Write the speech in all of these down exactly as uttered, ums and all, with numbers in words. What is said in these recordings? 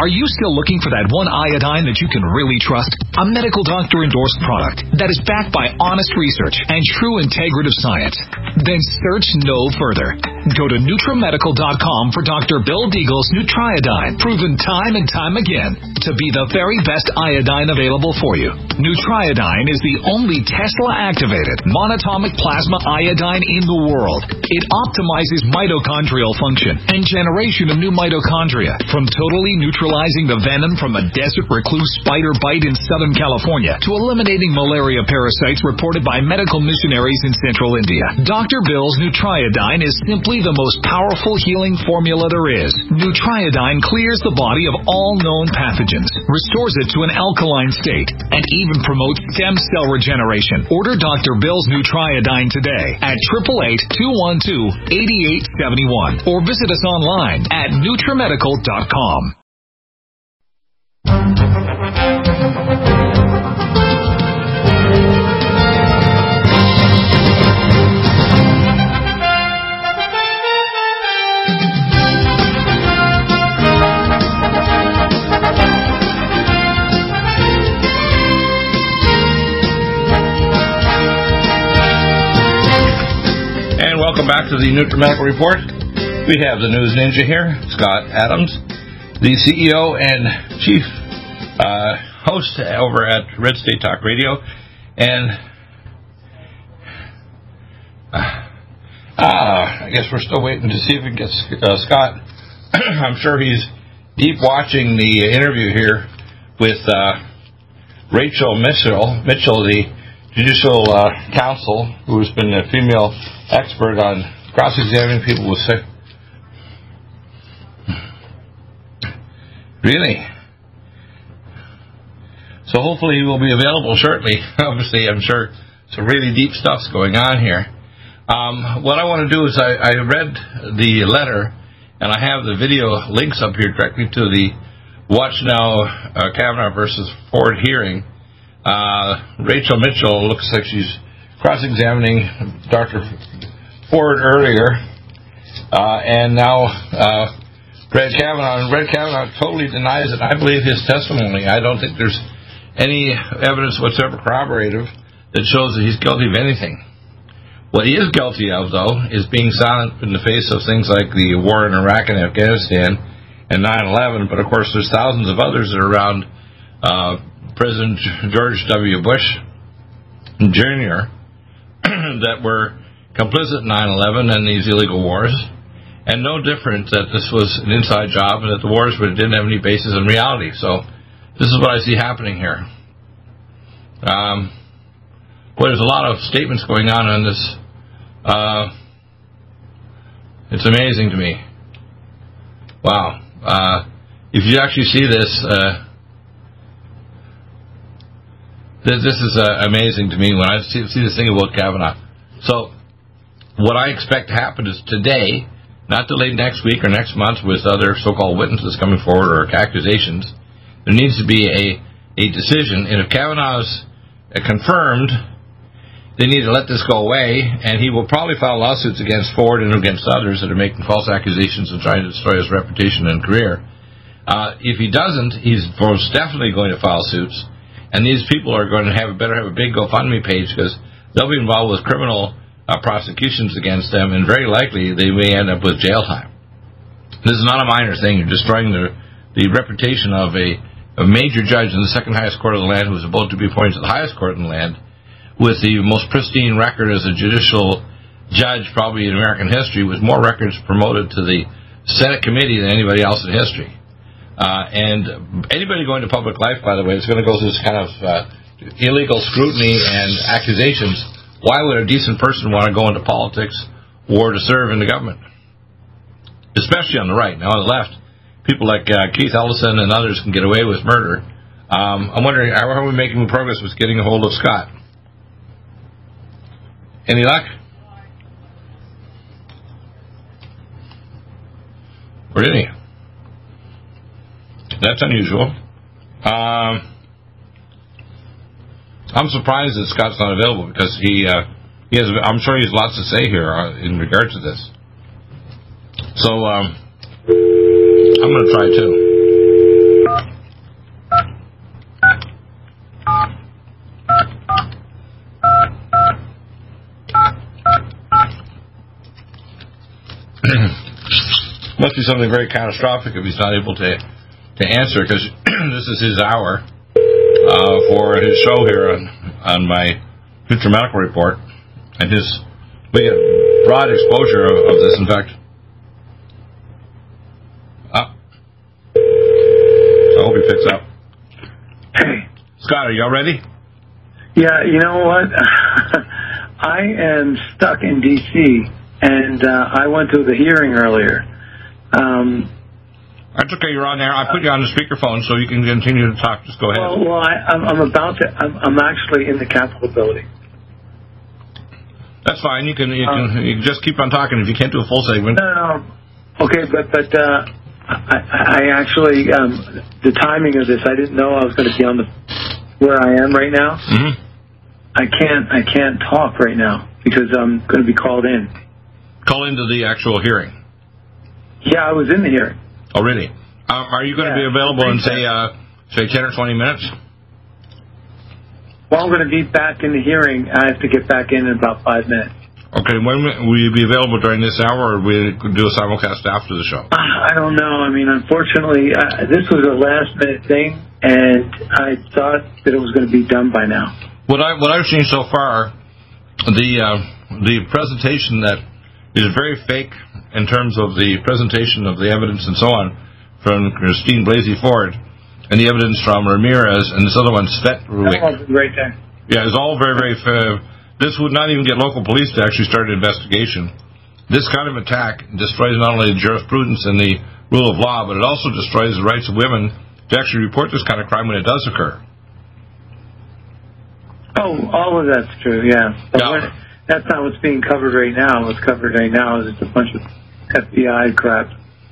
Are you still looking for that one iodine that you can really trust? A medical doctor-endorsed product that is backed by honest research and true integrative science? Then search no further. Go to NutriMedical dot com for Doctor Bill Deagle's Nutriodine, proven time and time again to be the very best iodine available for you. Nutriodine is the only Tesla-activated monatomic plasma iodine in the world. It optimizes mitochondrial function and generation of new mitochondria, from totally neutralizing the venom from a desert recluse spider bite in Southern California to eliminating malaria parasites reported by medical missionaries in Central India. Doctor Bill's Nutriodine is simply the most powerful healing formula there is. Nutriodine clears the body of all known pathogens, restores it to an alkaline state, and even promotes stem cell regeneration. Order Doctor Bill's Nutriodine today at eight eight eight, two one two, eight eight seven one or visit us online at NutriMedical dot com. Welcome back to the NutriMedical Report. We have the News Ninja here, Scott Adams, the C E O and Chief uh, Host over at Red State Talk Radio. And uh, uh, I guess we're still waiting to see if we can get uh, Scott. I'm sure he's deep watching the interview here with uh, Rachel Mitchell, Mitchell, the Judicial uh, Counsel, who has been a female expert on cross-examining people with sick. Really? So hopefully he will be available shortly. Obviously, I'm sure some really deep stuff's going on here. Um, what I want to do is I, I read the letter, and I have the video links up here directly to the Watch Now uh, Kavanaugh versus Ford hearing. Uh, Rachel Mitchell looks like she's cross-examining Doctor Ford earlier, uh, and now uh, Brett Kavanaugh. And Brett Kavanaugh totally denies it. I believe his testimony. I don't think there's any evidence whatsoever corroborative that shows that he's guilty of anything. What he is guilty of, though, is being silent in the face of things like the war in Iraq and Afghanistan and nine eleven, but of course there's thousands of others that are around uh, President George W. Bush Junior that were complicit in nine eleven and these illegal wars, and no different that this was an inside job and that the wars didn't have any basis in reality. So this is what I see happening here. Um, boy, there's a lot of statements going on on this. Uh, it's amazing to me. Wow. Uh, if you actually see this, uh, this, this is uh, amazing to me when I see, see this thing about Kavanaugh. So what I expect to happen is today, not delayed next week or next month with other so-called witnesses coming forward or accusations, there needs to be a, a decision. And if Kavanaugh's uh, confirmed, they need to let this go away, and he will probably file lawsuits against Ford and against others that are making false accusations and trying to destroy his reputation and career. Uh, if he doesn't, he's most definitely going to file suits, and these people are going to have better have a big GoFundMe page because they'll be involved with criminal uh, prosecutions against them, and very likely they may end up with jail time. This is not a minor thing. You're destroying the the reputation of a, a major judge in the second highest court of the land who is about to be appointed to the highest court in the land, with the most pristine record as a judicial judge probably in American history, with more records promoted to the Senate committee than anybody else in history. Uh, and anybody going to public life, by the way, is going to go through this kind of uh, illegal scrutiny and accusations. Why would a decent person want to go into politics or to serve in the government? Especially on the right. Now, on the left, people like uh, Keith Ellison and others can get away with murder. Um, I'm wondering, how are we making progress with getting a hold of Scott? Any luck? Really? That's unusual. Um, I'm surprised that Scott's not available because he, uh, he has. I'm sure he has lots to say here uh, in regard to this. So um, I'm going to try too. must be something very catastrophic if he's not able to to answer, because this is his hour uh, for his show here on, on my Future Medical Report. And his, we get broad exposure of, of this, in fact. Uh, I hope he picks up. Hey. Scott, are y'all ready? Yeah, you know what? I am stuck in D C, and uh, I went to the hearing earlier. Um, That's okay, you're on there. I put you on the speakerphone so you can continue to talk. Just go ahead. Well, well I, I'm, I'm about to, I'm, I'm actually in the Capitol building. That's fine. You can you can, um, you can just keep on talking if you can't do a full segment. No, no, no. Okay, but but uh, I, I actually um, the timing of this, I didn't know I was going to be on the where I am right now. Mm-hmm. I can't I can't talk right now because I'm going to be called in. Call into the actual hearing. Yeah, I was in the hearing. Oh, really? Um, are you going yeah, to be available in say uh, say ten or twenty minutes? Well, I'm going to be back in the hearing. I have to get back in in about five minutes. Okay, when will you be available during this hour, or will we do a simulcast after the show? Uh, I don't know. I mean, unfortunately, uh, this was a last-minute thing, and I thought that it was going to be done by now. What I what I've seen so far, the uh, the presentation that is very fake in terms of the presentation of the evidence and so on from Christine Blasey Ford. And the evidence from Ramirez and this other one, Svetruik. Right there. Yeah, it's all very, very... Uh, this would not even get local police to actually start an investigation. This kind of attack destroys not only the jurisprudence and the rule of law, but it also destroys the rights of women to actually report this kind of crime when it does occur. Oh, all of that's true, yeah. But yeah. When, that's not what's being covered right now. What's covered right now is just a bunch of F B I crap.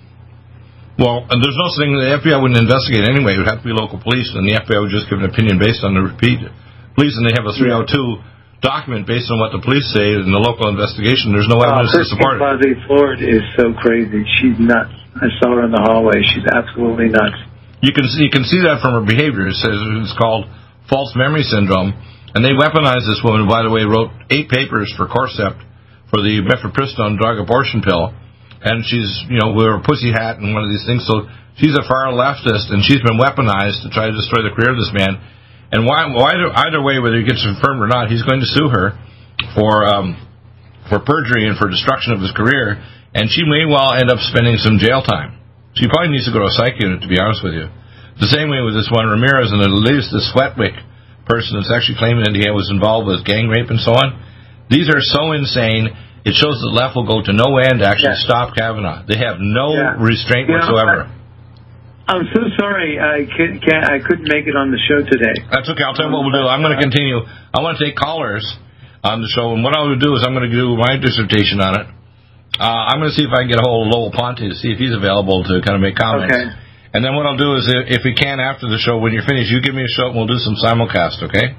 Well, and there's no thing the F B I wouldn't investigate anyway. It would have to be local police, and the F B I would just give an opinion based on the repeat police, and they have a three oh two document based on what the police say in the local investigation. There's no evidence uh, to support it. Blasey Ford is so crazy. She's nuts. I saw her in the hallway. She's absolutely nuts. You can see, you can see that from her behavior. It says it's called false memory syndrome, and they weaponized this woman. By the way, wrote eight papers for Corcept for the mifepristone drug abortion pill. And she's, you know, we're a pussy hat and one of these things. So she's a far leftist, and she's been weaponized to try to destroy the career of this man. And why, why, either way, whether he gets confirmed or not, he's going to sue her for um, for perjury and for destruction of his career. And she may well end up spending some jail time. She probably needs to go to a psych unit, to be honest with you. The same way with this one Ramirez, and at least this Svetruik person that's actually claiming that he was involved with gang rape and so on. These are so insane. It shows that the left will go to no end to actually yeah. stop Kavanaugh. They have no yeah. restraint you whatsoever. Know, I, I'm so sorry I can't, can't, I couldn't make it on the show today. That's okay. I'll tell you what we'll do. I'm going to continue. I want to take callers on the show, and what I'm going to do is I'm going to do my dissertation on it. Uh, I'm going to see if I can get a hold of Lowell Ponte to see if he's available to kind of make comments. Okay. And then what I'll do is, if we can, after the show, when you're finished, you give me a show, and we'll do some simulcast, okay?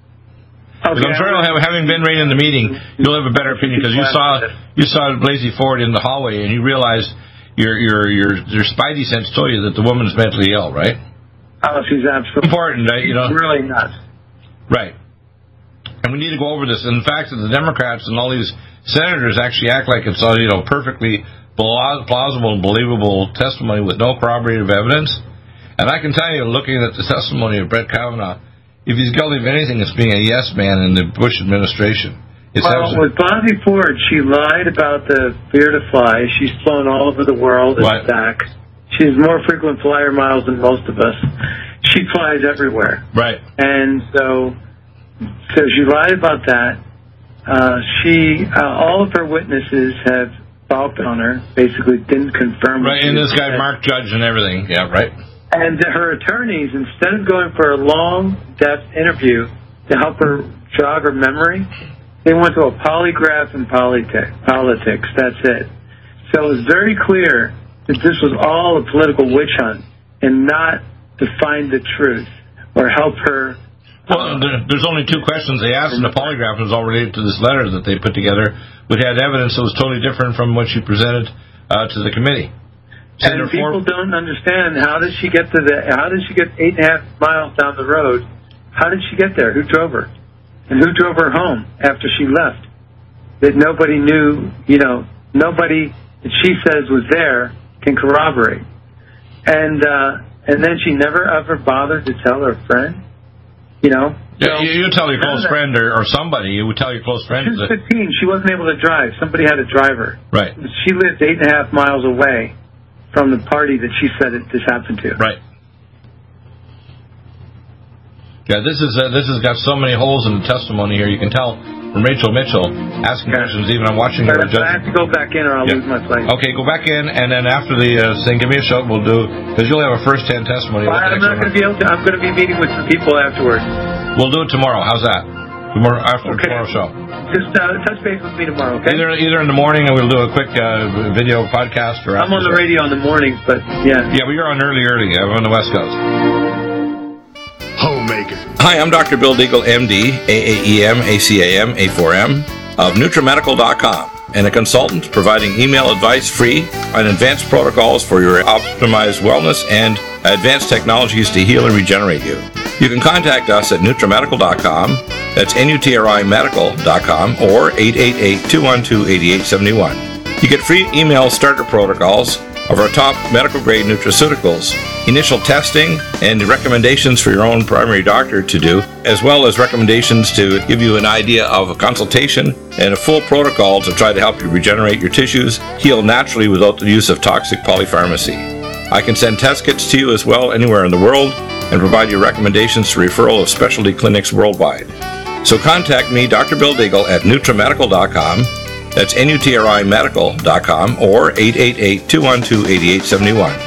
Okay. I'm sure, have, having been right in the meeting, you'll have a better opinion because you saw you saw Blasey Ford in the hallway and you realized your your your your spidey sense told you that the woman's mentally ill, right? Oh, she's absolutely important, right? You know, really nuts. Right. And we need to go over this. And the fact that the Democrats and all these senators actually act like it's all, you know, perfectly plausible and believable testimony with no corroborative evidence. And I can tell you, looking at the testimony of Brett Kavanaugh, if he's guilty of anything, it's being a yes man in the Bush administration. It's well, with Blasey Ford, she lied about the fear to fly. She's flown all over the world and right. back. She has more frequent flyer miles than most of us. She flies everywhere. Right. And so, so she lied about that. Uh, she, uh, all of her witnesses have balked on her, basically didn't confirm. Right, and this guy, Mark Judge and everything. Yeah, right. And her attorneys, instead of going for a long, depth interview to help her jog her memory, they went to a polygraph and politi- politics. That's it. So it was very clear that this was all a political witch hunt and not to find the truth or help her. Well, there's only two questions they asked, and the polygraph was all related to this letter that they put together, which had evidence that was totally different from what she presented uh, to the committee. And people don't understand, how did she get to the, how did she get eight and a half miles down the road? How did she get there? Who drove her? And who drove her home after she left? That nobody knew, you know, nobody that she says was there can corroborate. And uh, and then she never ever bothered to tell her friend, you know. Yeah, so, you, you tell your close friend or, or somebody. You would tell your close friend. She was fifteen. She wasn't able to drive. Somebody had to drive her. Right. She lived eight and a half miles away from the party that she said it, this happened to. Right. Yeah, this is uh, this has got so many holes in the testimony here. You can tell from Rachel Mitchell asking okay. questions. Even I'm watching her. I have to go back in, or I'll yeah. lose my place. Okay, go back in, and then after the uh, thing, give me a shout. We'll do because you'll have a first-hand testimony. Well, I'm not going to be able to. I'm going to be meeting with some people afterwards. We'll do it tomorrow. How's that? Tomorrow after okay. tomorrow's show. Just uh, touch base with me tomorrow, okay? Either either in the morning, and we'll do a quick uh, video podcast, or I'm on the show. radio in the mornings, but yeah. Yeah, well, you're on early, early. I'm on the West Coast. Homemaker. Hi, I'm Doctor Bill Deagle, M D, A A E M, A C A M, A four M, of NutriMedical dot com, and a consultant providing email advice free on advanced protocols for your optimized wellness and advanced technologies to heal and regenerate you. You can contact us at NutriMedical dot com, that's N U T R I Medical dot com, or eight eight eight, two one two, eight eight seven one. You get free email starter protocols of our top medical-grade nutraceuticals, initial testing, and recommendations for your own primary doctor to do, as well as recommendations to give you an idea of a consultation and a full protocol to try to help you regenerate your tissues, heal naturally without the use of toxic polypharmacy. I can send test kits to you as well anywhere in the world and provide you recommendations to referral of specialty clinics worldwide. So contact me, Doctor Bill Deagle, at NutriMedical dot com. That's N U T R I Medical dot com, or eight eight eight, two one two, eight eight seven one.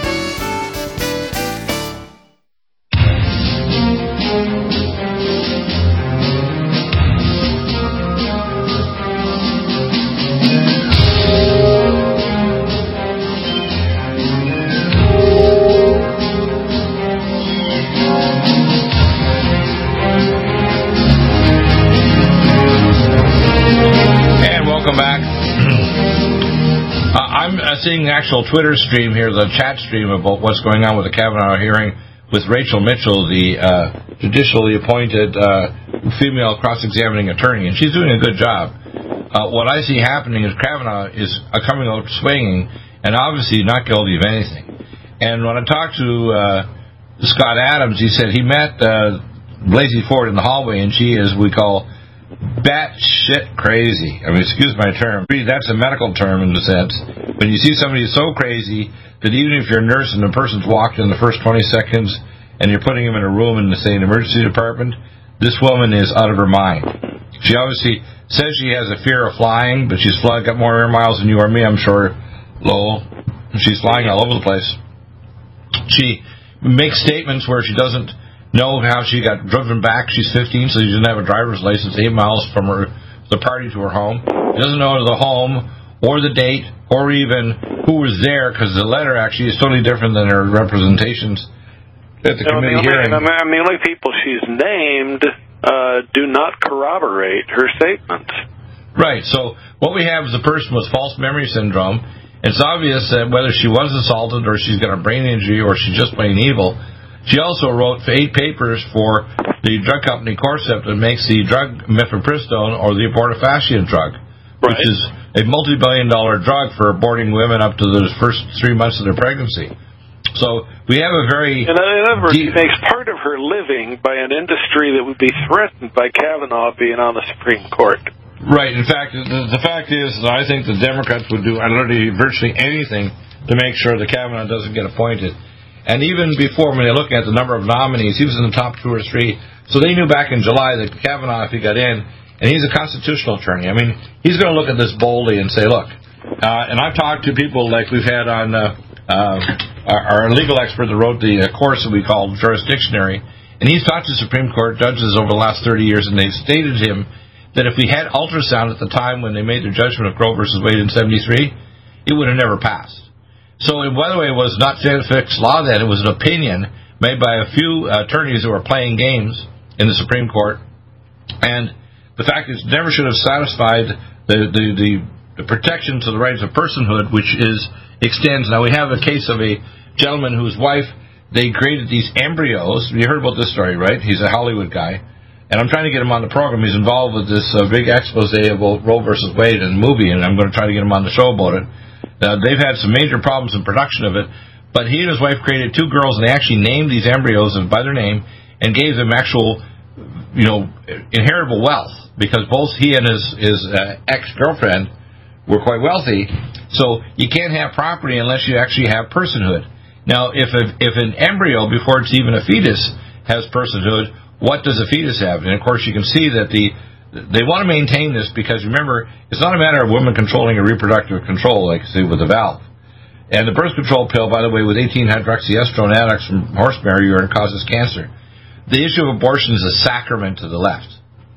Seeing the actual Twitter stream here, the chat stream about what's going on with the Kavanaugh hearing with Rachel Mitchell, the uh, judicially appointed uh, female cross-examining attorney, and she's doing a good job. Uh, what I see happening is Kavanaugh is uh, coming out swinging and obviously not guilty of anything. And when I talked to uh, Scott Adams, he said he met uh, Blasey Ford in the hallway, and she is, we call, bat-shit crazy. I mean, excuse my term. That's a medical term in the sense. When you see somebody so crazy that even if you're a nurse and the person's walked in the first twenty seconds and you're putting him in a room in the, say, an emergency department, this woman is out of her mind. She obviously says she has a fear of flying, but she's fly, got more air miles than you or me, I'm sure, Lowell. She's flying all over the place. She makes statements where she doesn't know how she got driven back. She's fifteen, so she didn't have a driver's license eight miles from her the party to her home. She doesn't know the home or the date or even who was there, because the letter actually is totally different than her representations at the no, committee the only, hearing. I mean, the only people she's named uh, do not corroborate her statements. Right. So what we have is a person with false memory syndrome. It's obvious that whether she was assaulted or she's got a brain injury or she's just plain evil. She also wrote eight papers for the drug company Corcept that makes the drug mifepristone, or the abortifacient drug, right, which is a multi-billion dollar drug for aborting women up to the first three months of their pregnancy. So we have a very... In other words, deep, she makes part of her living by an industry that would be threatened by Kavanaugh being on the Supreme Court. Right. In fact, the, the fact is that I think the Democrats would do literally virtually anything to make sure that Kavanaugh doesn't get appointed. And even before, when they're looking at the number of nominees, he was in the top two or three. So they knew back in July that Kavanaugh, if he got in, and he's a constitutional attorney, I mean, he's going to look at this boldly and say, look, uh, and I've talked to people like we've had on uh, uh, our, our legal expert that wrote the uh, course that we call Jurisdictionary, and he's talked to Supreme Court judges over the last thirty years, and they've stated to him that if we had ultrasound at the time when they made their judgment of Roe versus Wade in seventy-three, it would have never passed. So, by the way, it was not fixed law then. It was an opinion made by a few attorneys who were playing games in the Supreme Court. And the fact is, it never should have satisfied the, the, the, the protection to the rights of personhood, which is extends. Now, we have a case of a gentleman whose wife, they created these embryos. You heard about this story, right? He's a Hollywood guy. And I'm trying to get him on the program. He's involved with this uh, big expose about Roe versus Wade and movie, and I'm going to try to get him on the show about it. Uh, they've had some major problems in production of it, but he and his wife created two girls, and they actually named these embryos by their name and gave them actual, you know, inheritable wealth, because both he and his, his uh, ex-girlfriend were quite wealthy. So you can't have property unless you actually have personhood. Now, if a, if an embryo, before it's even a fetus, has personhood, what does a fetus have? And, of course, you can see that the they want to maintain this because, remember, it's not a matter of women controlling a reproductive control, like, say, with a valve. And the birth control pill, by the way, with eighteen hydroxyestrone adducts from horse marrow urine causes cancer. The issue of abortion is a sacrament to the left.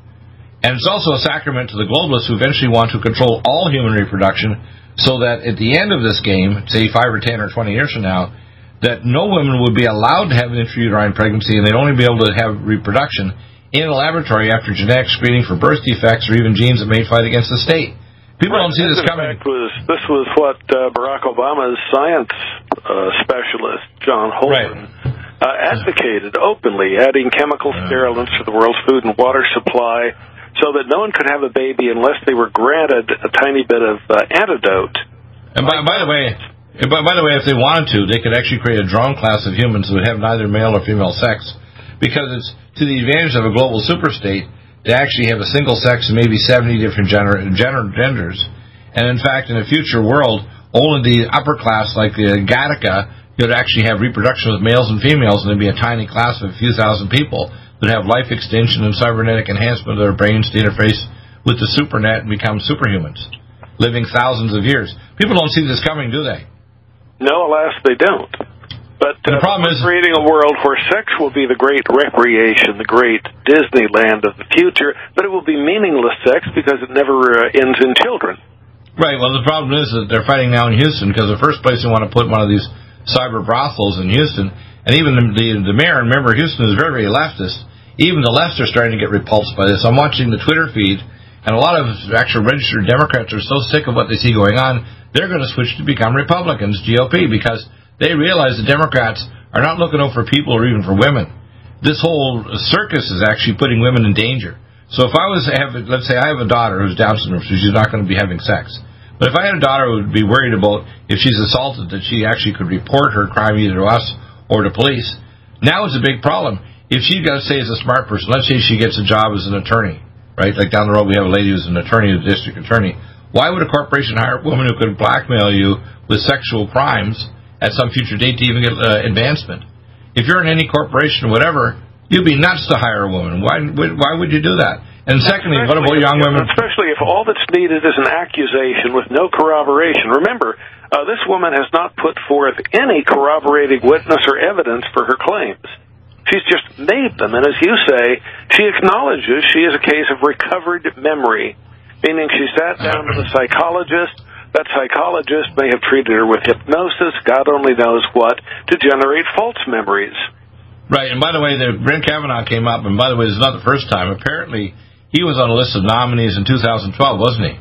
And it's also a sacrament to the globalists who eventually want to control all human reproduction so that at the end of this game, say five or ten or twenty years from now, that no woman would be allowed to have an intrauterine pregnancy, and they'd only be able to have reproduction in a laboratory after genetic screening for birth defects or even genes that may fight against the state. People right. don't see this, this coming. Fact was, this was what uh, Barack Obama's science uh, specialist, John Holden, right. uh, advocated openly, adding chemical yeah. stimulants to the world's food and water supply so that no one could have a baby unless they were granted a tiny bit of uh, antidote. And by, by the way... By, by the way, if they wanted to, they could actually create a drone class of humans who would have neither male or female sex, because it's to the advantage of a global superstate to actually have a single sex and maybe seventy different gener- gener- genders. And in fact, in a future world, only the upper class, like the Gattaca, could actually have reproduction with males and females, and there'd be a tiny class of a few thousand people that have life extension and cybernetic enhancement of their brains to interface with the supernet and become superhumans, living thousands of years. People don't see this coming, do they? No, alas, they don't. But uh, the problem is creating a world where sex will be the great recreation, the great Disneyland of the future, but it will be meaningless sex because it never uh, ends in children. Right. Well, the problem is that they're fighting now in Houston because the first place they want to put one of these cyber brothels in Houston, and even the, the, the mayor, remember, Houston is very, very leftist. Even the lefts are starting to get repulsed by this. I'm watching the Twitter feed, and a lot of actual registered Democrats are so sick of what they see going on, they're going to switch to become Republicans, G O P, because they realize the Democrats are not looking out for people or even for women. This whole circus is actually putting women in danger. So if I was to have, let's say I have a daughter who's Down syndrome, so she's not going to be having sex. But if I had a daughter who would be worried about if she's assaulted, that she actually could report her crime either to us or to police, now it's a big problem. If she, got to say, is a smart person, let's say she gets a job as an attorney, right? Like down the road we have a lady who's an attorney, a district attorney. Why would a corporation hire a woman who could blackmail you with sexual crimes at some future date to even get uh, advancement? If you're in any corporation or whatever, you'd be nuts to hire a woman. Why Why would you do that? And secondly, what about young women? Especially if all that's needed is an accusation with no corroboration. Remember, uh, this woman has not put forth any corroborating witness or evidence for her claims. She's just made them, and as you say, she acknowledges she is a case of recovered memory. Meaning she sat down with a psychologist. That psychologist may have treated her with hypnosis, God only knows what, to generate false memories. Right, and by the way, the Brett Kavanaugh came up, and by the way, this is not the first time. Apparently, he was on a list of nominees in two thousand twelve, wasn't he?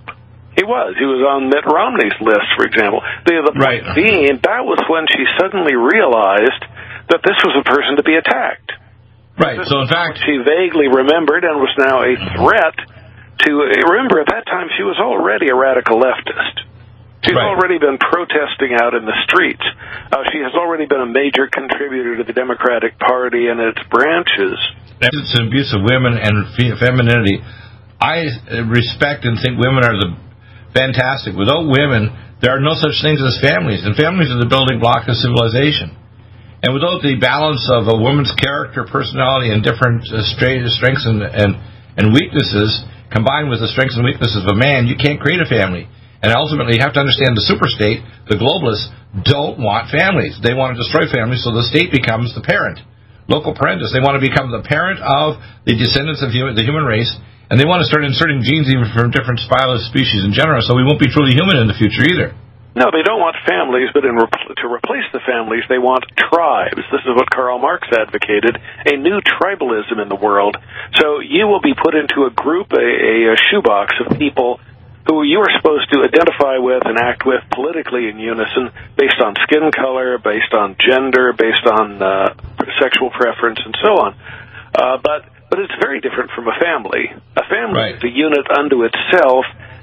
He was. He was on Mitt Romney's list, for example. The, the right. point being, that was when she suddenly realized that this was a person to be attacked. Right, so in fact... She vaguely remembered and was now a threat to, remember, at that time, she was already a radical leftist. She's right. already been protesting out in the streets. Uh, she has already been a major contributor to the Democratic Party and its branches. It's an abuse of women and femininity. I respect and think women are the fantastic. Without women, there are no such things as families, and families are the building block of civilization. And without the balance of a woman's character, personality, and different uh, strengths and, and, and weaknesses, combined with the strengths and weaknesses of a man, you can't create a family. And ultimately, you have to understand the superstate, the globalists, don't want families. They want to destroy families, so the state becomes the parent. Local parentis. They want to become the parent of the descendants of human, the human race, and they want to start inserting genes even from different spilous species in general, so we won't be truly human in the future either. No, they don't want families, but in rep- to replace the families, they want tribes. This is what Karl Marx advocated, a new tribalism in the world. So you will be put into a group, a, a, a shoebox of people who you are supposed to identify with and act with politically in unison based on skin color, based on gender, based on uh, sexual preference, and so on. Uh, but but it's very different from a family. A family right. is a unit unto itself,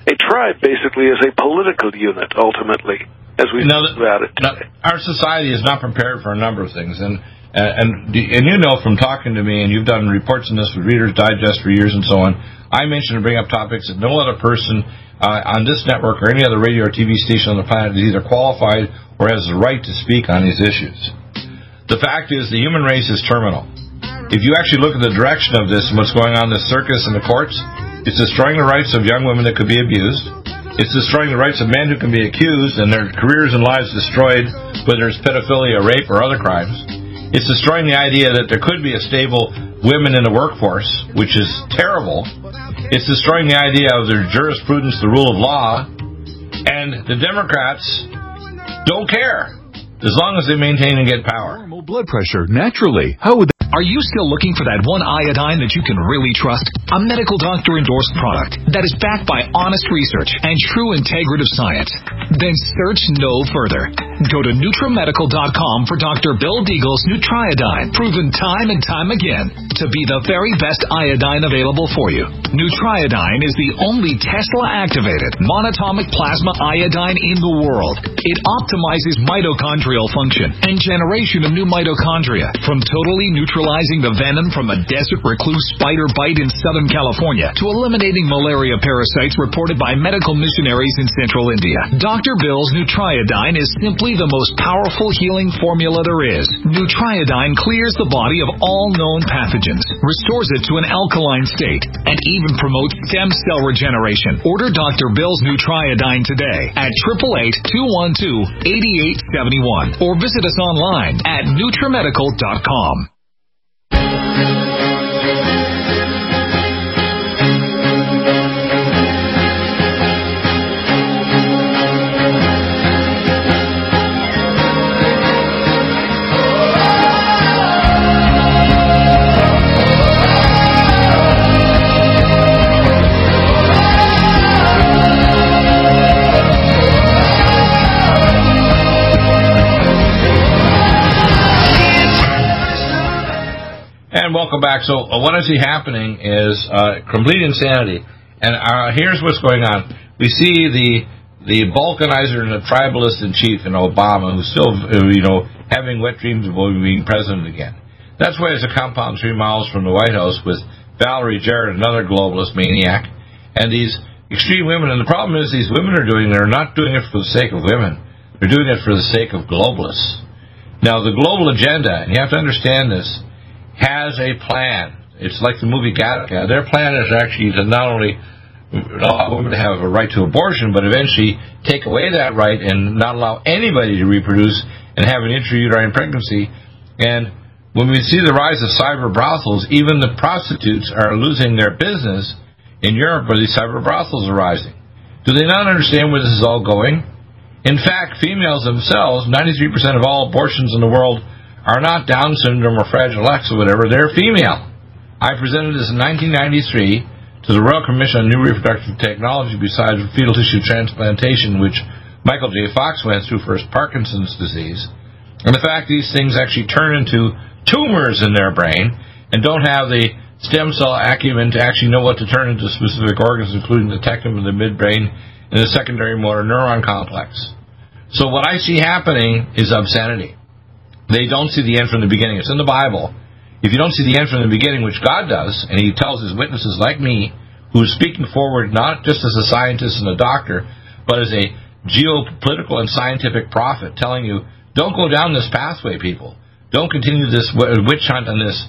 a tribe basically is a political unit, ultimately, as we now, think about it. Now, our society is not prepared for a number of things, and and and you know from talking to me, and you've done reports on this with Reader's Digest for years and so on, I mention and bring up topics that no other person uh, on this network or any other radio or T V station on the planet is either qualified or has the right to speak on these issues. The fact is the human race is terminal. If you actually look at the direction of this and what's going on in the circus and the courts, it's destroying the rights of young women that could be abused. It's destroying the rights of men who can be accused and their careers and lives destroyed, whether it's pedophilia, rape, or other crimes. It's destroying the idea that there could be a stable women in the workforce, which is terrible. It's destroying the idea of their jurisprudence, the rule of law, and the Democrats don't care as long as they maintain and get power. Normal blood pressure, naturally. How would that... Are you still looking for that one iodine that you can really trust? A medical doctor-endorsed product that is backed by honest research and true integrative science? Then search no further. Go to NutriMedical dot com for Doctor Bill Deagle's Nutriodine, proven time and time again to be the very best iodine available for you. Nutriodine is the only Tesla-activated monatomic plasma iodine in the world. It optimizes mitochondrial function and generation of new mitochondria, from totally neutralizing the venom from a desert recluse spider bite in Southern California to eliminating malaria parasites reported by medical missionaries in Central India. Doctor Bill's Nutriodine is simply the most powerful healing formula there is. Nutriodine clears the body of all known pathogens, restores it to an alkaline state, and even promotes stem cell regeneration. Order Doctor Bill's Nutriodine today at eight eight eight, two one two, eight eight seven one or visit us online at NutriMedical dot com. And welcome back. So uh, what I see happening is uh, complete insanity. And uh, here's what's going on. We see the the balkanizer and the tribalist in chief in Obama, who's still, uh, you know, having wet dreams of being president again. That's why there's a compound three miles from the White House with Valerie Jarrett, another globalist maniac, and these extreme women. And the problem is these women are doing, they're not doing it for the sake of women. They're doing it for the sake of globalists. Now, the global agenda, and you have to understand this, has a plan. It's like the movie Gattaca. Their plan is actually to not only allow women to have a right to abortion, but eventually take away that right and not allow anybody to reproduce and have an intrauterine pregnancy. And when we see the rise of cyber brothels, even the prostitutes are losing their business in Europe where these cyber brothels are rising. Do they not understand where this is all going? In fact, females themselves, ninety-three percent of all abortions in the world are not Down syndrome or Fragile X or whatever. They're female. I presented this in nineteen ninety-three to the Royal Commission on New Reproductive Technology besides fetal tissue transplantation, which Michael J. Fox went through for his Parkinson's disease. And the fact these things actually turn into tumors in their brain and don't have the stem cell acumen to actually know what to turn into specific organs, including the tectum of the midbrain and the secondary motor neuron complex. So what I see happening is obscenity. They don't see the end from the beginning. It's in the Bible. If you don't see the end from the beginning, which God does, and he tells his witnesses like me, who is speaking forward not just as a scientist and a doctor, but as a geopolitical and scientific prophet, telling you, don't go down this pathway, people. Don't continue this witch hunt and this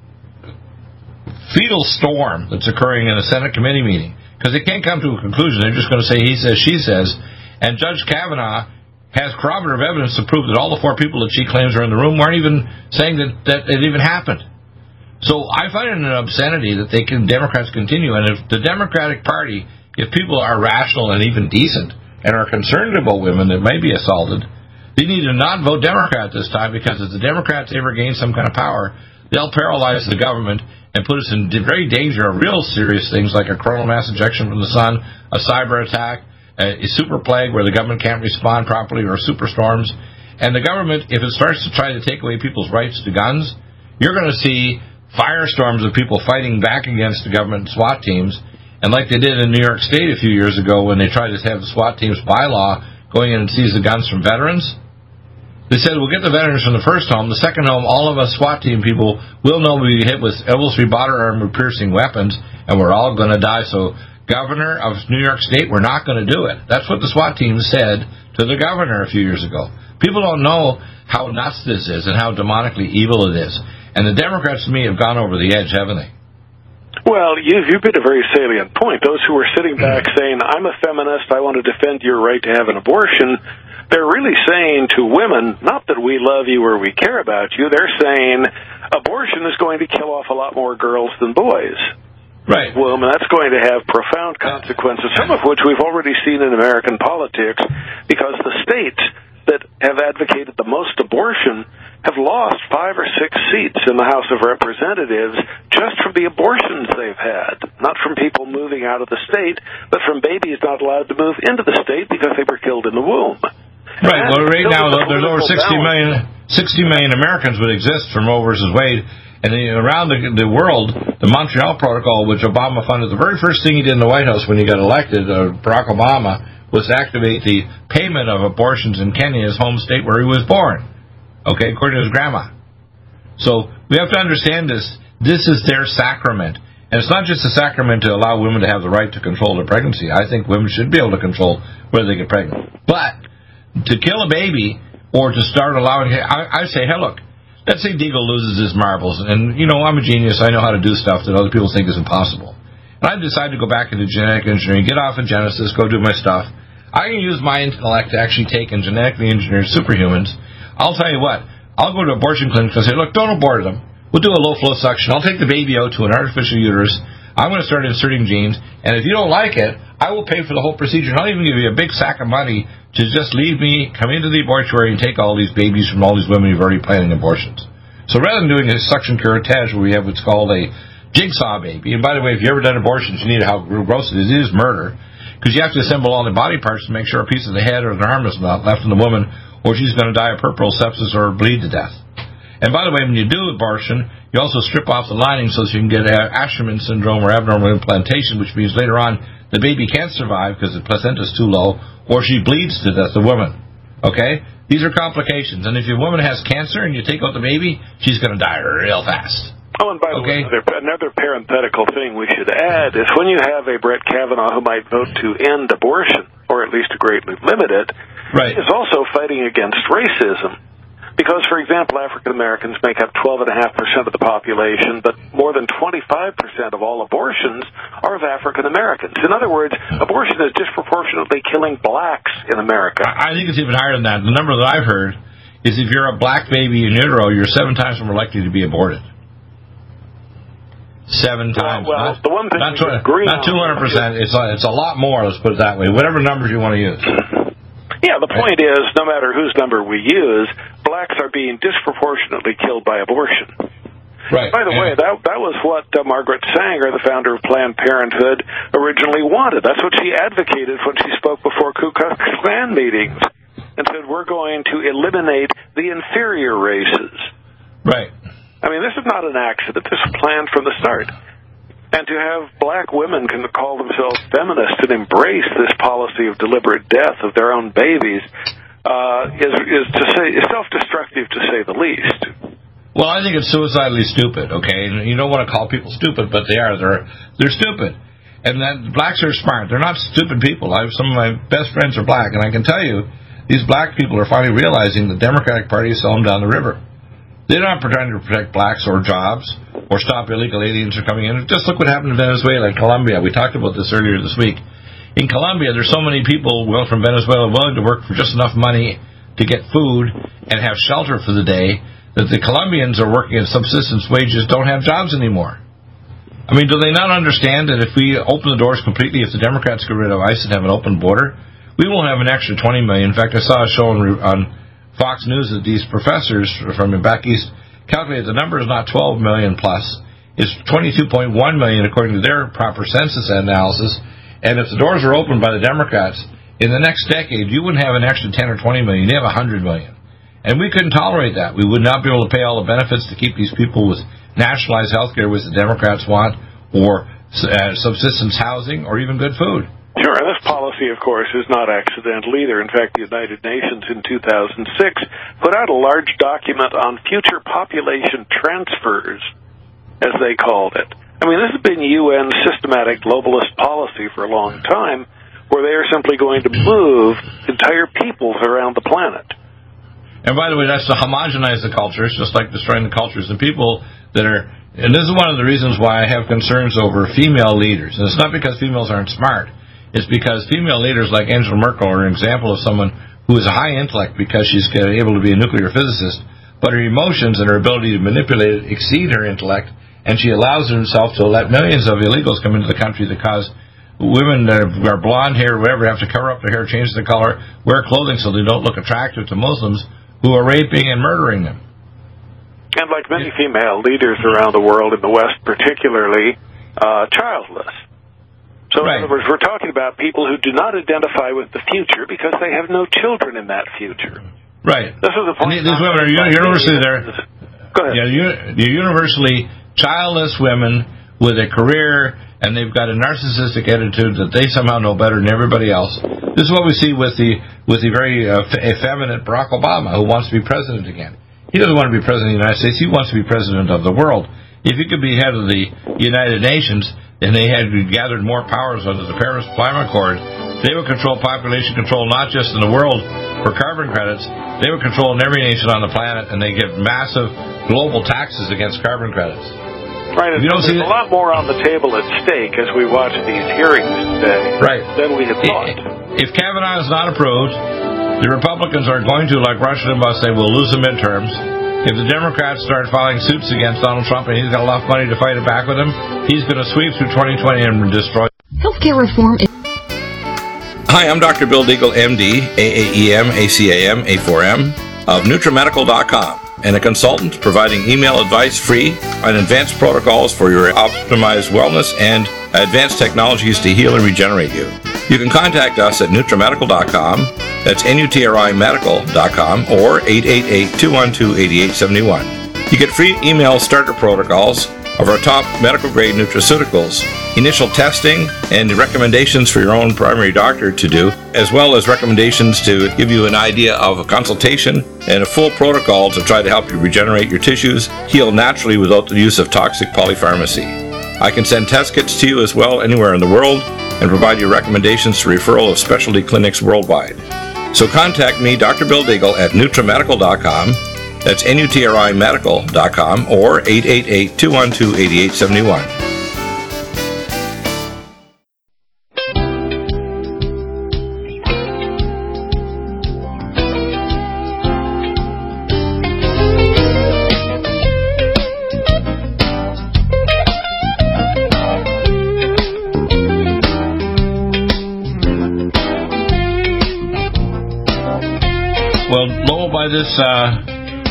fetal storm that's occurring in a Senate committee meeting. Because they can't come to a conclusion. They're just going to say he says, she says. And Judge Kavanaugh has corroborative evidence to prove that all the four people that she claims are in the room weren't even saying that, that it even happened. So I find it an obscenity that they can Democrats continue. And if the Democratic Party, if people are rational and even decent and are concerned about women that may be assaulted, they need to not vote Democrat this time, because if the Democrats ever gain some kind of power, they'll paralyze the government and put us in very danger of real serious things like a coronal mass ejection from the sun, a cyber attack, a super plague where the government can't respond properly, or superstorms. And the government, if it starts to try to take away people's rights to guns, you're going to see firestorms of people fighting back against the government SWAT teams. And like they did in New York State a few years ago when they tried to have the SWAT team's bylaw going in and seize the guns from veterans, they said, we'll get the veterans from the first home. The second home, all of us SWAT team people will know we hit with elbow-three body armor-piercing weapons, and we're all going to die. So, Governor of New York State, we're not going to do it. That's what the SWAT team said to the governor a few years ago. People don't know how nuts this is and how demonically evil it is. And the Democrats, to me, have gone over the edge, haven't they? Well, you've, you've made a very salient point. Those who are sitting back saying, I'm a feminist, I want to defend your right to have an abortion, they're really saying to women, not that we love you or we care about you, they're saying abortion is going to kill off a lot more girls than boys. Right. Well, and that's going to have profound consequences, some of which we've already seen in American politics, because the states that have advocated the most abortion have lost five or six seats in the House of Representatives just from the abortions they've had, not from people moving out of the state, but from babies not allowed to move into the state because they were killed in the womb. Right. Well, right now, there's over sixty million, sixty million Americans would exist from Roe versus Wade. And then around the, the world, the Montreal Protocol, which Obama funded, the very first thing he did in the White House when he got elected, uh, Barack Obama, was to activate the payment of abortions in Kenya, his home state where he was born, okay, according to his grandma. So we have to understand this. This is their sacrament. And it's not just a sacrament to allow women to have the right to control their pregnancy. I think women should be able to control whether they get pregnant. But to kill a baby or to start allowing, I, I say, hey, look, let's say Deagle loses his marbles, and, you know, I'm a genius. I know how to do stuff that other people think is impossible. And I decide to go back into genetic engineering, get off of Genesis, go do my stuff. I can use my intellect to actually take and genetically engineer superhumans. I'll tell you what, I'll go to abortion clinics and say, look, don't abort them. We'll do a low-flow suction. I'll take the baby out to an artificial uterus. I'm going to start inserting genes, and if you don't like it, I will pay for the whole procedure. And I'll even give you a big sack of money to just leave me, come into the abortory, and take all these babies from all these women who've already planning abortions. So rather than doing a suction curettage where we have what's called a jigsaw baby, and by the way, if you've ever done abortions, you need to know how gross it is. It is murder, because you have to assemble all the body parts to make sure a piece of the head or the arm is not left in the woman, or she's going to die of puerperal sepsis or bleed to death. And by the way, when you do abortion, you also strip off the lining so that you can get Asherman syndrome or abnormal implantation, which means later on the baby can't survive because the placenta is too low, or she bleeds to death, the woman. Okay? These are complications. And if your woman has cancer and you take out the baby, she's going to die real fast. Oh, and by the okay. way, another, another parenthetical thing we should add is when you have a Brett Kavanaugh who might vote to end abortion, or at least to greatly limit it, right, he is also fighting against racism. Because, for example, African Americans make up twelve point five percent of the population, but more than twenty-five percent of all abortions are of African Americans. In other words, abortion is disproportionately killing blacks in America. I think it's even higher than that. The number that I've heard is if you're a black baby in utero, you're seven times more likely to be aborted. Seven times. Well, well not, the one thing not, we agree not two hundred percent. It's a, it's a lot more, let's put it that way. Whatever numbers you want to use. Yeah, the point is, no matter whose number we use, blacks are being disproportionately killed by abortion. Right. By the and way, that that was what uh, Margaret Sanger, the founder of Planned Parenthood, originally wanted. That's what she advocated when she spoke before Ku Klux Klan meetings and said, we're going to eliminate the inferior races. Right. I mean, this is not an accident. This is planned from the start. And to have black women can call themselves feminists and embrace this policy of deliberate death of their own babies uh, is, is to say is self-destructive, to say the least. Well, I think it's suicidally stupid. Okay, and you don't want to call people stupid, but they are. They're they're stupid, and that blacks are smart. They're not stupid people. I have some of my best friends are black, and I can tell you, these black people are finally realizing the Democratic Party is selling them down the river. They're not trying to protect blacks or jobs or stop illegal aliens from coming in. Just look what happened in Venezuela and Colombia. We talked about this earlier this week. In Colombia, there's so many people well, from Venezuela willing to work for just enough money to get food and have shelter for the day that the Colombians are working at subsistence wages don't have jobs anymore. I mean, do they not understand that if we open the doors completely, if the Democrats get rid of ICE and have an open border, we won't have an extra twenty million. In fact, I saw a show on, on Fox News that these professors from back east calculated the number is not twelve million plus, it's twenty-two point one million according to their proper census analysis. And if the doors are opened by the Democrats, in the next decade, you wouldn't have an extra ten or twenty million, you'd have one hundred million. And we couldn't tolerate that. We would not be able to pay all the benefits to keep these people with nationalized health care, which the Democrats want, or uh, subsistence housing, or even good food. Sure, and this policy, of course, is not accidental either. In fact, the United Nations in two thousand six put out a large document on future population transfers, as they called it. I mean, this has been U N systematic globalist policy for a long time, where they are simply going to move entire peoples around the planet. And by the way, that's to homogenize the cultures, just like destroying the cultures. The people that are, and this is one of the reasons why I have concerns over female leaders. And it's not because females aren't smart. It's because female leaders like Angela Merkel are an example of someone who is a high intellect because she's able to be a nuclear physicist, but her emotions and her ability to manipulate it exceed her intellect, and she allows herself to let millions of illegals come into the country that cause women that are blonde hair or whatever have to cover up their hair, change the color, wear clothing so they don't look attractive to Muslims who are raping and murdering them. And like many female leaders around the world, in the West particularly, uh, childless. So right. In other words, we're talking about people who do not identify with the future because they have no children in that future. Right. This is the point. And these women are universally there. Go ahead. Yeah, they're universally childless women with a career, and they've got a narcissistic attitude that they somehow know better than everybody else. This is what we see with the with the very uh, effeminate Barack Obama, who wants to be president again. He doesn't want to be president of the United States. He wants to be president of the world. If he could be head of the United Nations, and they had gathered more powers under the Paris Climate Accord, they would control population control not just in the world for carbon credits, they would control in every nation on the planet, and they give massive global taxes against carbon credits. Right, and you don't there's see a lot more on the table at stake as we watch these hearings today right. than we had thought. If Kavanaugh is not approved, the Republicans are going to, like Rush Limbaugh say, will lose the midterms. If the Democrats start filing suits against Donald Trump and he's got enough money to fight it back with him, he's going to sweep through twenty twenty and destroy. Healthcare reform is... Hi, I'm Doctor Bill Deagle, M D, A A E M, A C A M, A four M, of Nutramedical dot com, and a consultant providing email advice free on advanced protocols for your optimized wellness and advanced technologies to heal and regenerate you. You can contact us at Nutramedical dot com, that's N U T R I medical dot com, or eight eight eight, two one two, eight eight seven one. You get free email starter protocols of our top medical-grade nutraceuticals, initial testing, and recommendations for your own primary doctor to do, as well as recommendations to give you an idea of a consultation and a full protocol to try to help you regenerate your tissues, heal naturally without the use of toxic polypharmacy. I can send test kits to you as well anywhere in the world and provide you recommendations to referral of specialty clinics worldwide. So contact me, Doctor Bill Deagle, at Nutramedical dot com. That's N U T R I medical dot com, or eight eight eight, two one two, eight eight seven one. Well, Lowell, by this uh,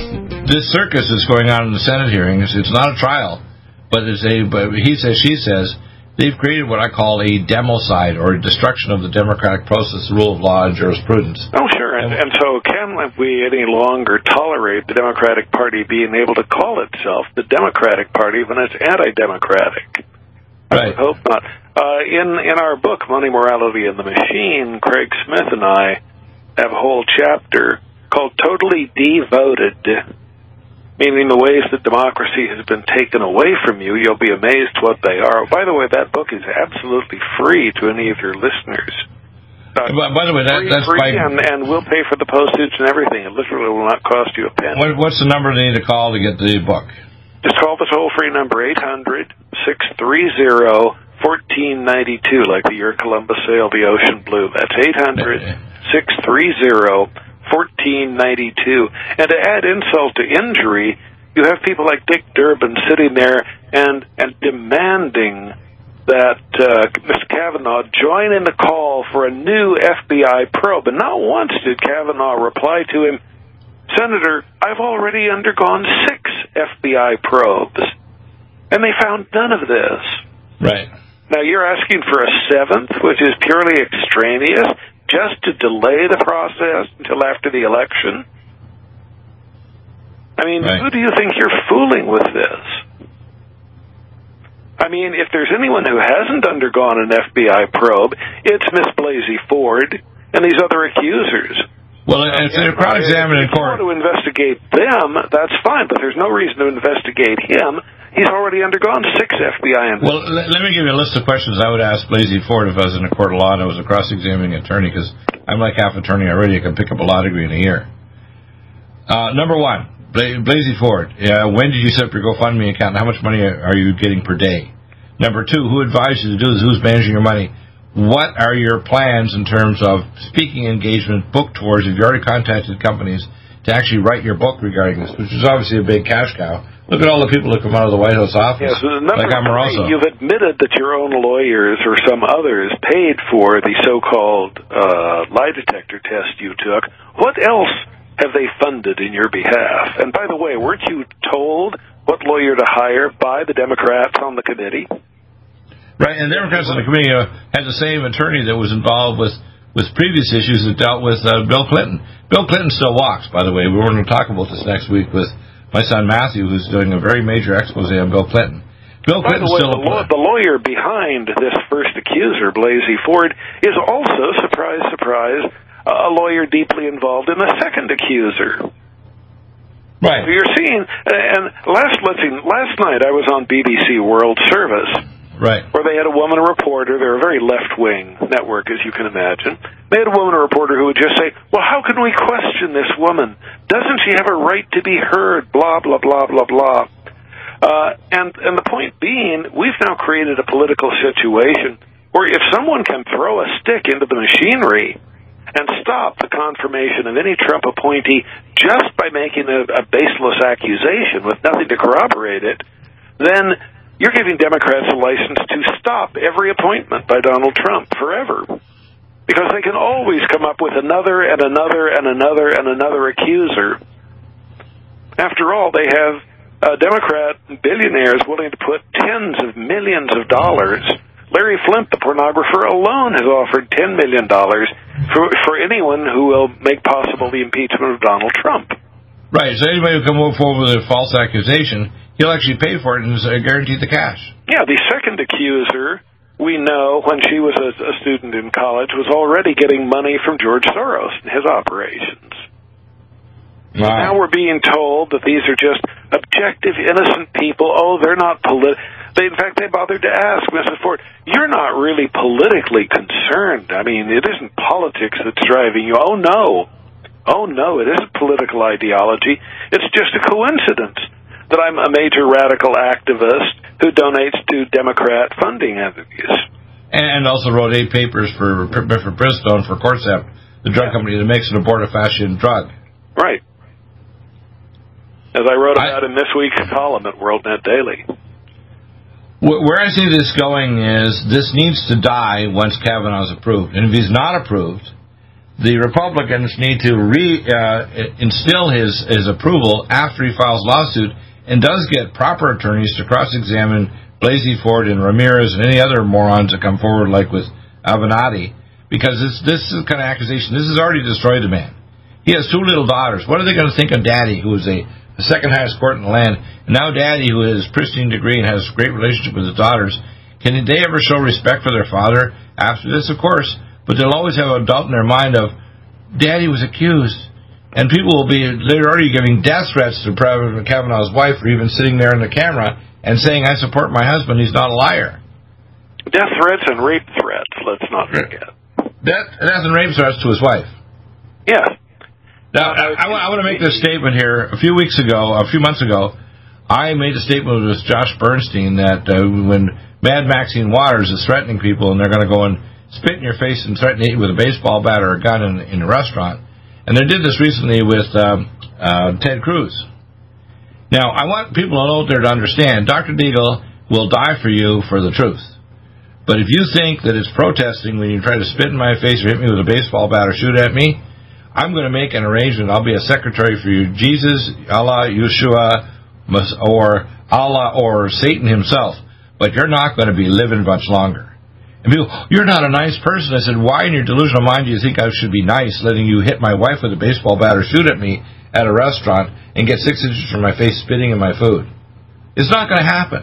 this circus is going on in the Senate hearings. It's not a trial, but it's a. But he says, she says, they've created what I call a democide, or a destruction of the democratic process, the rule of law, and jurisprudence. Oh, sure. And, and so, can we any longer tolerate the Democratic Party being able to call itself the Democratic Party when it's anti-democratic? Right. I hope not. Uh, in in our book, Money, Morality, and the Machine, Craig Smith and I have a whole chapter called Totally Devoted, meaning the ways that democracy has been taken away from you. You'll be amazed what they are. By the way, that book is absolutely free to any of your listeners. Uh, by, by the way, that, free, that's free by... and, and we'll pay for the postage and everything. It literally will not cost you a penny. What, what's the number they need to call to get the book? Just call the toll-free number, eight hundred, six three zero, one four nine two, like the year Columbus sailed the ocean blue. That's eight hundred, six three zero, one four nine two. And to add insult to injury, you have people like Dick Durbin sitting there and, and demanding that uh, Mister Kavanaugh join in the call for a new F B I probe. And not once did Kavanaugh reply to him, Senator, I've already undergone six F B I probes, and they found none of this. Right. Now, you're asking for a seventh, which is purely extraneous, just to delay the process until after the election? I mean, right. Who do you think you're fooling with this? I mean, if there's anyone who hasn't undergone an F B I probe, it's Miss Blasey Ford and these other accusers. Well, if they're cross-examined in court, if you want to investigate them, that's fine, but there's no reason to investigate him. He's already undergone six F B I investigations. Well, let, let me give you a list of questions I would ask Blasey Ford if I was in a court of law and I was a cross-examining attorney, because I'm like half attorney already. I can pick up a law degree in a year. Uh, number one, Bla- Blasey Ford, uh, when did you set up your GoFundMe account, and how much money are you getting per day? Number two, who advised you to do this? Who's managing your money? What are your plans in terms of speaking engagement, book tours? Have you already contacted companies to actually write your book regarding this, which is obviously a big cash cow? Look at all the people who come out of the White House office, yes, like Amoroso. You've admitted that your own lawyers or some others paid for the so-called uh, lie detector test you took. What else have they funded in your behalf? And by the way, weren't you told what lawyer to hire by the Democrats on the committee? Right, and the Democrats on the committee uh, had the same attorney that was involved with, with previous issues that dealt with uh, Bill Clinton. Bill Clinton still walks, by the way. We're going to talk about this next week with my son Matthew, who's doing a very major expose on Bill Clinton. Bill By Clinton's the way, still the, law, the lawyer behind this first accuser, Blasey Ford, is also, surprise, surprise, a lawyer deeply involved in the second accuser. Right. So you're seeing, and last let's see, last night I was on B B C World Service. Right. Where they had a woman reporter. They're a very left-wing network, as you can imagine. They had a woman reporter who would just say, well, how can we question this woman? Doesn't she have a right to be heard? Blah, blah, blah, blah, blah. Uh, and, and the point being, we've now created a political situation where if someone can throw a stick into the machinery and stop the confirmation of any Trump appointee just by making a, a baseless accusation with nothing to corroborate it, then you're giving Democrats a license to stop every appointment by Donald Trump forever. Because they can always come up with another and another and another and another accuser. After all, they have uh, Democrat billionaires willing to put tens of millions of dollars. Larry Flint, the pornographer, alone has offered ten million dollars for, for anyone who will make possible the impeachment of Donald Trump. Right, so anybody who come forward with a false accusation, he'll actually pay for it and guarantee the cash. Yeah, the second accuser, we know, when she was a, a student in college, was already getting money from George Soros and his operations. Wow. Now we're being told that these are just objective, innocent people. Oh, they're not political. In fact, they bothered to ask Missus Ford, you're not really politically concerned. I mean, it isn't politics that's driving you. Oh, no. Oh, no, it isn't political ideology. It's just a coincidence that I'm a major radical activist who donates to Democrat funding entities. And also wrote eight papers for for Bristol for Corcept, the drug company that makes an abortifacient drug. Right. As I wrote about I, in this week's column at WorldNet Daily. Where I see this going is this needs to die once Kavanaugh's approved. And if he's not approved, the Republicans need to re uh, instill his, his approval after he files lawsuit and does get proper attorneys to cross-examine Blasey Ford and Ramirez and any other morons that come forward, like with Avenatti, because this this is the kind of accusation. This has already destroyed a man. He has two little daughters. What are they going to think of Daddy, who is a the second highest court in the land, and now Daddy, who has a pristine degree and has a great relationship with his daughters? Can they ever show respect for their father after this? Of course. But they'll always have a doubt in their mind of, Daddy was accused. And people will be, they're already giving death threats to President Kavanaugh's wife for even sitting there in the camera and saying, I support my husband, he's not a liar. Death threats and rape threats, let's not forget. Death, death and rape threats to his wife. Yeah. Now, I, I, I want to make this statement here. A few weeks ago, a few months ago, I made a statement with Josh Bernstein that uh, when Mad Maxine Waters is threatening people and they're going to go and spit in your face and threaten you with a baseball bat or a gun in, in a restaurant. And they did this recently with um, uh, Ted Cruz. Now, I want people out there to understand, Doctor Deagle will die for you for the truth. But if you think that it's protesting when you try to spit in my face or hit me with a baseball bat or shoot at me, I'm going to make an arrangement. I'll be a secretary for you, Jesus, Allah, Yeshua, or Allah, or Satan himself. But you're not going to be living much longer. And people, you're not a nice person. I said, why in your delusional mind do you think I should be nice, letting you hit my wife with a baseball bat or shoot at me at a restaurant and get six inches from my face spitting in my food? It's not going to happen.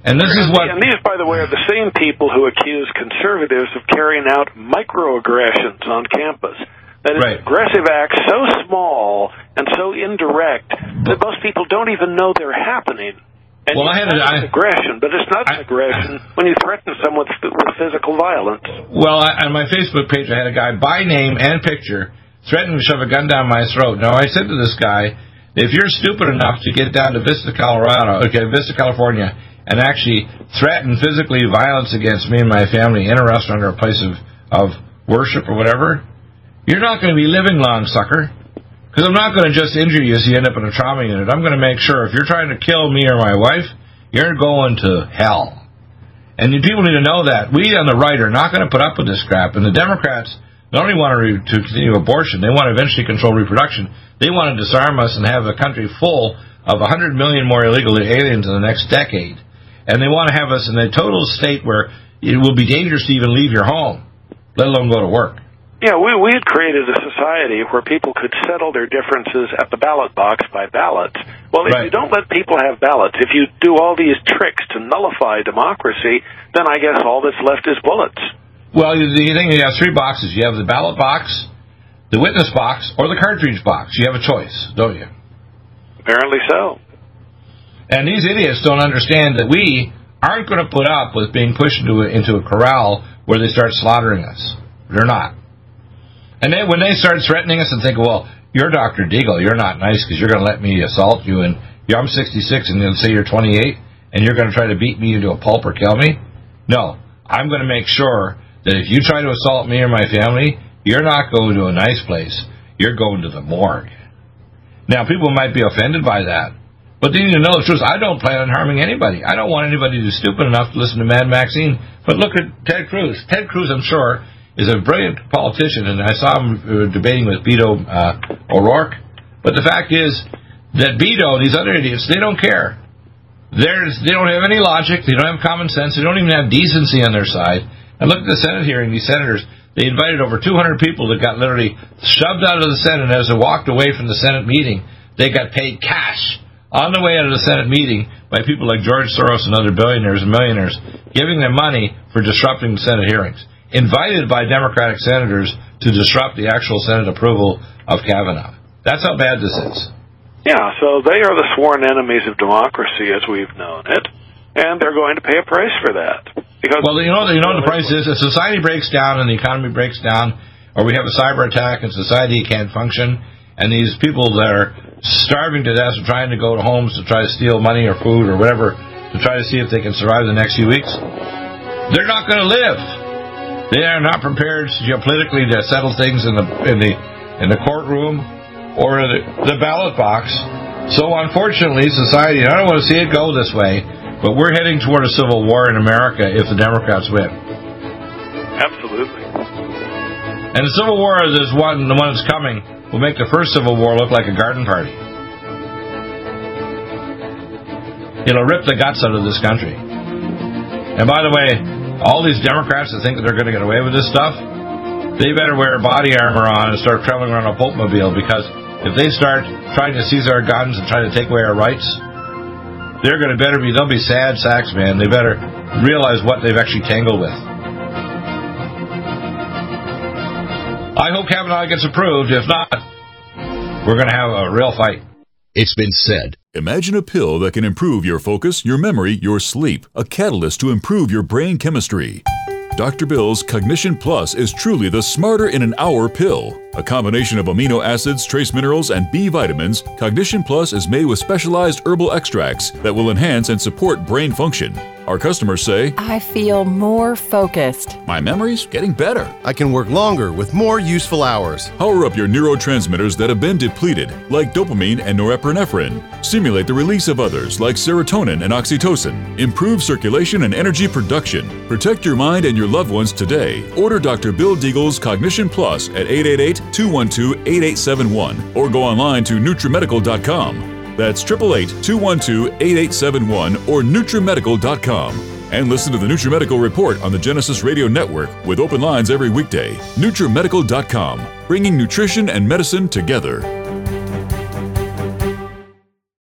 And this is what... And these, by the way, are the same people who accuse conservatives of carrying out microaggressions on campus. That is, right. aggressive acts so small and so indirect that most people don't even know they're happening. And well, I had it's a, I, an aggression, but it's not an aggression when you threaten someone with, with physical violence. Well, I, on my Facebook page, I had a guy by name and picture threatening to shove a gun down my throat. Now, I said to this guy, if you're stupid enough to get down to Vista, Colorado, okay, Vista, California, and actually threaten physically violence against me and my family in a restaurant or a place of, of worship or whatever, you're not going to be living long, sucker. Because I'm not going to just injure you so you end up in a trauma unit. I'm going to make sure if you're trying to kill me or my wife, you're going to hell. And people need to know that. We on the right are not going to put up with this crap. And the Democrats not only want to, re- to continue abortion, they want to eventually control reproduction. They want to disarm us and have a country full of one hundred million more illegal aliens in the next decade. And they want to have us in a total state where it will be dangerous to even leave your home, let alone go to work. Yeah, we we had created a society where people could settle their differences at the ballot box by ballot. Well, if right. you don't let people have ballots, if you do all these tricks to nullify democracy, then I guess all that's left is bullets. Well, you, you think you have three boxes. You have the ballot box, the witness box, or the cartridge box. You have a choice, don't you? Apparently so. And these idiots don't understand that we aren't going to put up with being pushed into a, into a corral where they start slaughtering us. They're not. And then when they start threatening us and think, well, you're Doctor Deagle, you're not nice because you're going to let me assault you, and I'm sixty-six and they'll say you're twenty-eight, and you're going to try to beat me into a pulp or kill me? No, I'm going to make sure that if you try to assault me or my family, you're not going to a nice place. You're going to the morgue. Now, people might be offended by that, but they need to know the truth. I don't plan on harming anybody. I don't want anybody to be stupid enough to listen to Mad Maxine. But look at Ted Cruz. Ted Cruz, I'm sure, is a brilliant politician, and I saw him uh, debating with Beto uh, O'Rourke. But the fact is that Beto and these other idiots, they don't care. There's, they don't have any logic. They don't have common sense. They don't even have decency on their side. And look at the Senate hearing. These senators, they invited over two hundred people that got literally shoved out of the Senate. And as they walked away from the Senate meeting, they got paid cash on the way out of the Senate meeting by people like George Soros and other billionaires and millionaires, giving them money for disrupting the Senate hearings, invited by Democratic senators to disrupt the actual Senate approval of Kavanaugh. That's how bad this is. Yeah, so they are the sworn enemies of democracy as we've known it, and they're going to pay a price for that. Because well, you know, you know what the price is? If society breaks down and the economy breaks down, or we have a cyber attack and society can't function, and these people that are starving to death are trying to go to homes to try to steal money or food or whatever to try to see if they can survive the next few weeks, they're not going to live. They are not prepared geopolitically to settle things in the in the in the courtroom or the, the ballot box. So unfortunately, society, I don't want to see it go this way, but we're heading toward a civil war in America if the Democrats win. Absolutely. And the civil war is one, the one that's coming, will make the first civil war look like a garden party. It'll rip the guts out of this country. And by the way, all these Democrats that think that they're going to get away with this stuff, they better wear body armor on and start traveling around a Popemobile, because if they start trying to seize our guns and try to take away our rights, they're going to better be, they'll be sad sacks, man. They better realize what they've actually tangled with. I hope Kavanaugh gets approved. If not, we're going to have a real fight. It's been said. Imagine a pill that can improve your focus, your memory, your sleep. A catalyst to improve your brain chemistry. Doctor Bill's Cognition Plus is truly the smarter in an hour pill. A combination of amino acids, trace minerals, and B vitamins, Cognition Plus is made with specialized herbal extracts that will enhance and support brain function. Our customers say, I feel more focused. My memory's getting better. I can work longer with more useful hours. Power up your neurotransmitters that have been depleted, like dopamine and norepinephrine. Stimulate the release of others, like serotonin and oxytocin. Improve circulation and energy production. Protect your mind and your loved ones today. Order Doctor Bill Deagle's Cognition Plus at eight eight eight, two one two, eight eight seven one or go online to NutriMedical dot com. That's eight eight eight, two one two, eight eight seven one or NutriMedical dot com. And listen to the NutriMedical Report on the Genesis Radio Network with open lines every weekday. NutriMedical dot com, bringing nutrition and medicine together.